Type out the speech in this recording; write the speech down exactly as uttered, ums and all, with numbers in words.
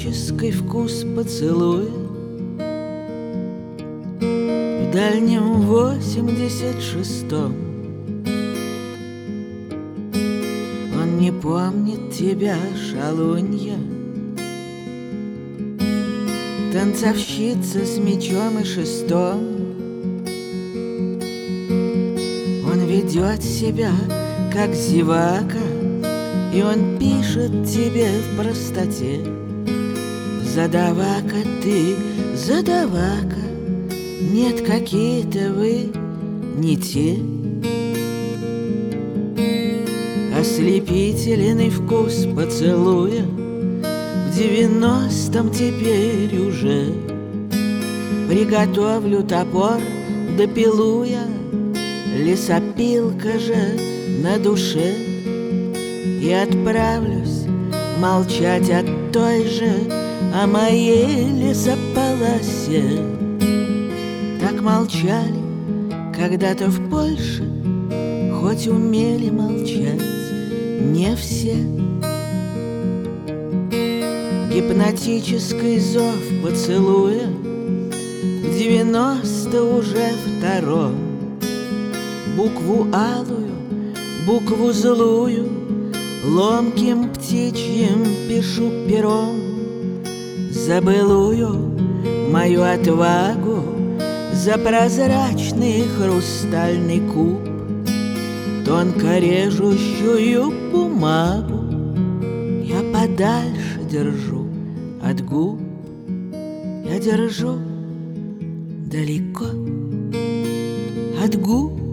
гипнотический вкус поцелуя. В дальнем восемьдесят шестом он не помнит тебя, шалунья, танцовщица с мечом и шестом. Он ведет себя, как зевака, и он пишет тебе в простоте: задавака ты, задавака, нет, какие-то вы не те. Ослепительный вкус поцелуя в девяностом теперь уже. Приготовлю топор, допилуя, лесопилка же на душе. И отправлюсь молчать от той же о моей лесополосе. Так молчали когда-то в Польше, хоть умели молчать не все. Гипнотический зов поцелуя в девяносто уже втором. Букву алую, букву злую ломким птичьим пишу пером. За былую мою отвагу, за прозрачный хрустальный куб, тонко режущую бумагу я подальше держу от губ. Я держу далеко от губ.